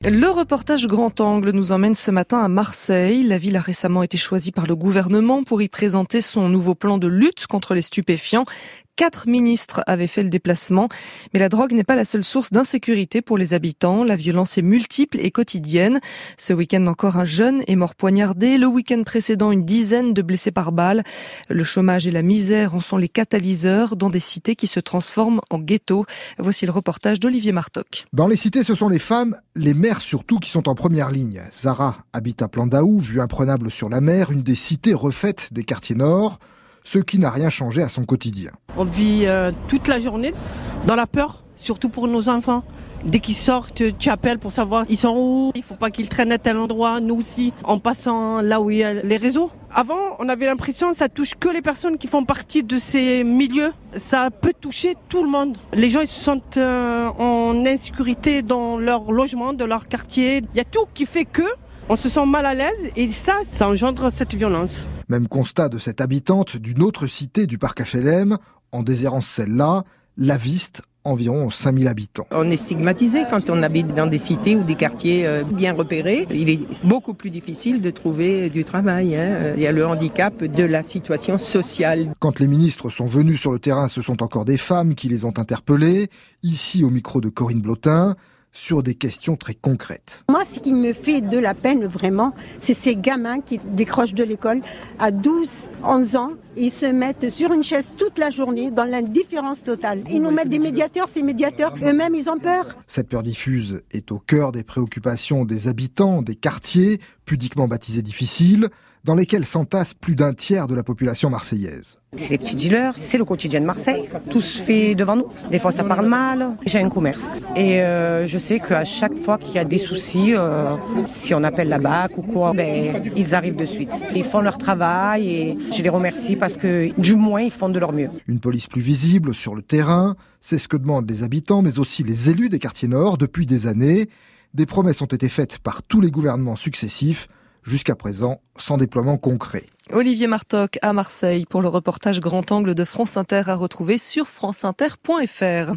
Le reportage Grand Angle nous emmène ce matin à Marseille. La ville a récemment été choisie par le gouvernement pour y présenter son nouveau plan de lutte contre les stupéfiants. 4 ministres avaient fait le déplacement. Mais la drogue n'est pas la seule source d'insécurité pour les habitants. La violence est multiple et quotidienne. Ce week-end encore, un jeune est mort poignardé. Le week-end précédent, une dizaine de blessés par balle. Le chômage et la misère en sont les catalyseurs dans des cités qui se transforment en ghettos. Voici le reportage d'Olivier Martoc. Dans les cités, ce sont les femmes, les mères surtout, qui sont en première ligne. Zara habite à Plandaou, vue imprenable sur la mer, une des cités refaites des quartiers nord, ce qui n'a rien changé à son quotidien. On vit toute la journée dans la peur, surtout pour nos enfants. Dès qu'ils sortent, tu appelles pour savoir ils sont où. Il ne faut pas qu'ils traînent à tel endroit. Nous aussi, en passant là où il y a les réseaux. Avant, on avait l'impression que ça touche que les personnes qui font partie de ces milieux. Ça peut toucher tout le monde. Les gens ils se sentent en insécurité dans leur logement, dans leur quartier. Il y a tout qui fait que on se sent mal à l'aise et ça engendre cette violence. Même constat de cette habitante d'une autre cité du parc HLM, en déshérence celle-là, La Viste, environ 5000 habitants. On est stigmatisé quand on habite dans des cités ou des quartiers bien repérés. Il est beaucoup plus difficile de trouver du travail. Il y a le handicap de la situation sociale. Quand les ministres sont venus sur le terrain, ce sont encore des femmes qui les ont interpellés. Ici, au micro de Corinne Blotin, sur des questions très concrètes. Moi, ce qui me fait de la peine, vraiment, c'est ces gamins qui décrochent de l'école à 12, 11 ans. Ils se mettent sur une chaise toute la journée dans l'indifférence totale. Ils nous mettent des médiateurs, ces médiateurs, eux-mêmes, ils ont peur. Cette peur diffuse est au cœur des préoccupations des habitants des quartiers, pudiquement baptisés difficiles, dans lesquels s'entasse plus d'un tiers de la population marseillaise. C'est les petits dealers, c'est le quotidien de Marseille. Tout se fait devant nous. Des fois, ça parle mal. J'ai un commerce. Et je sais qu'à chaque fois qu'il y a des soucis, si on appelle la BAC ou quoi, ils arrivent de suite. Ils font leur travail et je les remercie parce que du moins, ils font de leur mieux. Une police plus visible sur le terrain, c'est ce que demandent les habitants, mais aussi les élus des quartiers nord depuis des années. Des promesses ont été faites par tous les gouvernements successifs, jusqu'à présent sans déploiement concret. Olivier Martoc à Marseille pour le reportage Grand Angle de France Inter à retrouver sur franceinter.fr.